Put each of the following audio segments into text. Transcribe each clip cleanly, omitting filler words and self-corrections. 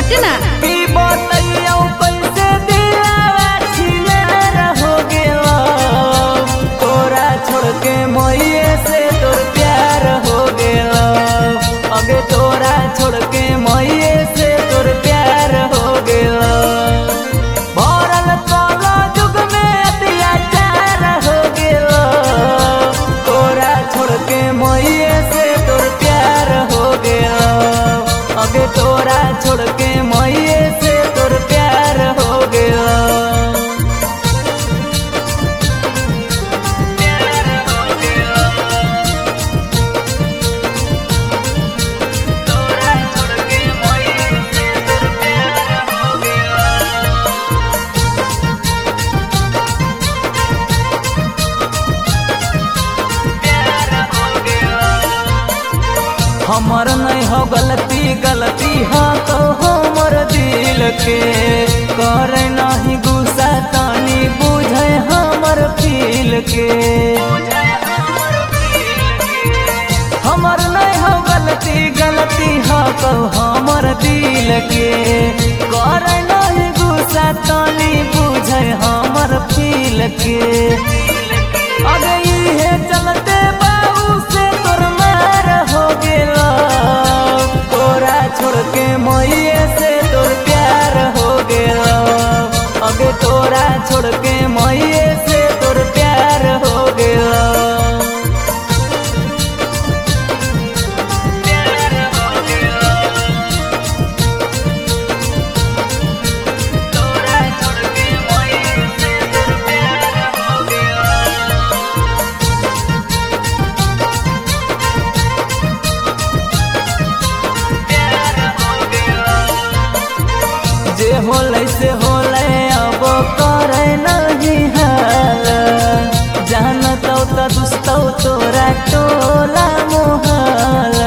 हटना की बतैया कैसे दिलावा छिनार हो गेलो तोरा छोड़ के मैये से तोर प्यार हो गेलो अबे तोरा छोड़ के मैये से तोर प्यार हो गेलो भरल काला जुग में अत्याचार हो गेलो तोरा छोड़ के मैये से तोर प्यार हो गेलो अबे तोरा छोड़ के मैये से तोर प्यार हो गेलो प्यार हो गेलो तोरा छोड़ के मैये से तोर प्यार हो गेलो प्यार हो गेलो हमर नहीं हो गलती हो तो हमर दिल के करे नहीं गुस्सा तानी बुझे हमर फील के हमर नहीं हो गलती हो तो हमर दिल के करे नहीं गुस्सा तानी बुझे हमर फील के अरे इहे चलते बाबू से तोर मार हो गेलो तोरा छोड़ के मैये से तोर प्यार हो गेलो अबे तोरा छोड़ के मैये से तोर प्यार हो गेलो प्यार हो गेलो तोरा छोड़ के मैये से तोर प्यार हो गेलो प्यार हो गेलो जे होलै से होलै अब करे नहीं हाल जानतौ त दुस्तौ तोरा टोला मोहल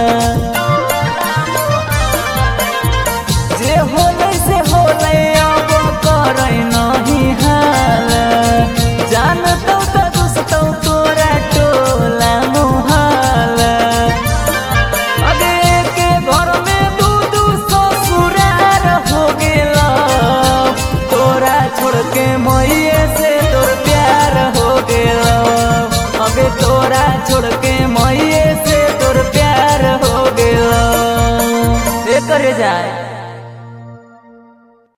जे होलै से होलै अब करे नहीं हाल जानतौ त दुस्तौ तोरा टोला मोहल अगे के घर में दू ससुरार हो गेलो तोरा छोड़ के मैये से तोर प्यार हो गेलो अबे तोरा छोड़ के मैये से तोर प्यार हो गेलो करे जाए।